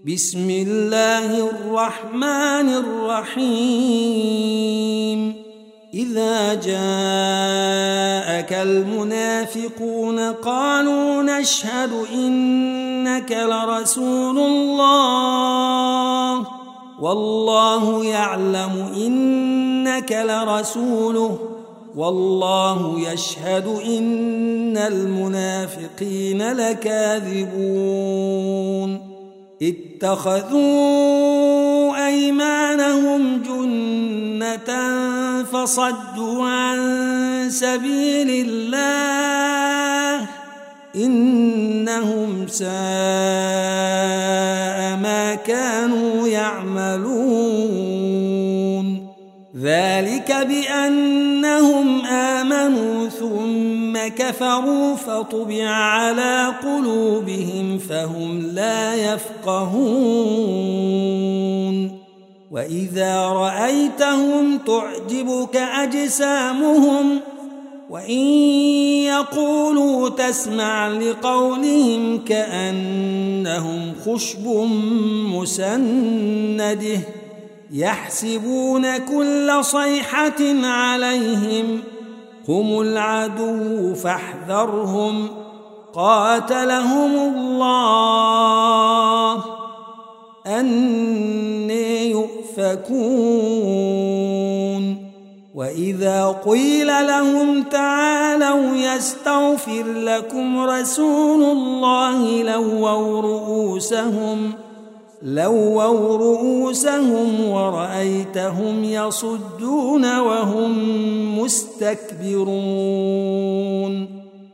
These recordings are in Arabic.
بسم الله الرحمن الرحيم إذا جاءك المنافقون قالوا نشهد إنك لرسول الله والله يعلم إنك لرسوله والله يشهد إن المنافقين لكاذبون اتخذوا أيمانهم جنة فصدوا عن سبيل الله إنهم ساء ما كانوا يعملون ذلك بأنهم آمنوا ثم كفروا فطبع على قلوبهم فهم لا يفقهون وإذا رأيتهم تعجبك أجسامهم وإن يقولوا تسمع لقولهم كأنهم خشب مسنده يحسبون كل صيحة عليهم هم العدو فاحذرهم قاتلهم الله أنى يؤفكون وإذا قيل لهم تعالوا يستغفر لكم رسول الله لووا رؤوسهم ورأيتهم يصدون وهم مستكبرون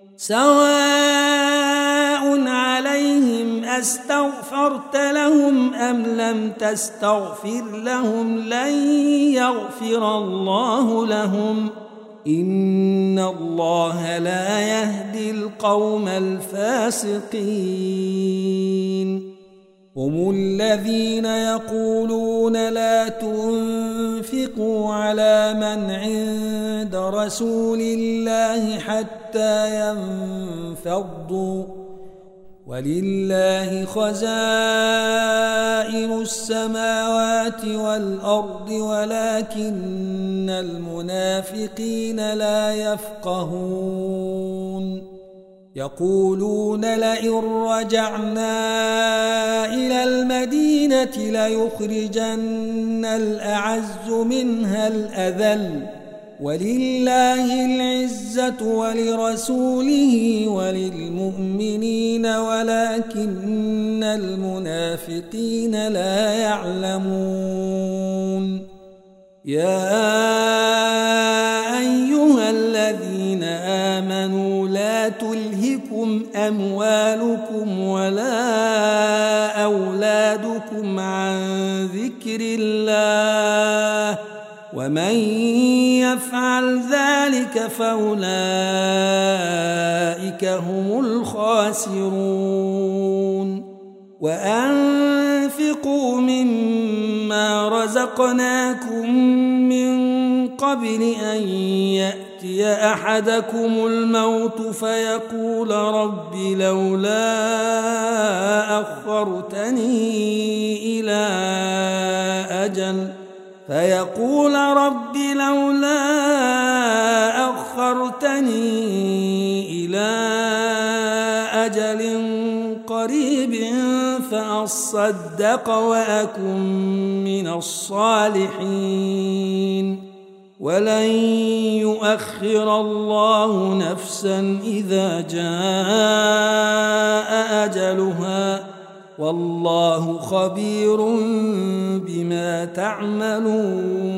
سواء عليهم أستغفرت لهم أم لم تستغفر لهم لن يغفر الله لهم إن الله لا يهدي القوم الفاسقين هم الذين يقولون لا تنفقوا على من عند رسول الله حتى ينفضوا ولله خزائن السماوات والأرض ولكن المنافقين لا يفقهون يقولون لئن رجعنا إلى المدينة ليخرجن الأعز منها الأذل ولله العزة ولرسوله وللمؤمنين ولكن المنافقين لا يعلمون يا أيها الذين آمنوا لا تلهكم أموالكم ولا أولادكم عن ذكر الله ومن يفعل ذلك فأولئك هم الخاسرون وأنفقوا مما رزقناكم من قبل أن يأتي أحدكم الموت فيقول رب لولا أخرتني إلى أجل قريب فأصدق وأكن من الصالحين ولن يؤخر الله نفسا إذا جاء أجلها والله خبير بما تعملون